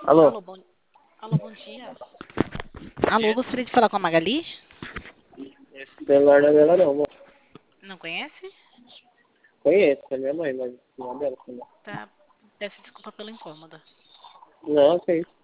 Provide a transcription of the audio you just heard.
Alô? Alô, Alô, bom dia. Alô, gostaria de falar com a Magali? Esse celular não é dela não, moço. Não conhece? Conheço, é minha mãe, mas não é dela também. Tá. Peço desculpa pelo incômodo. Não, que isso.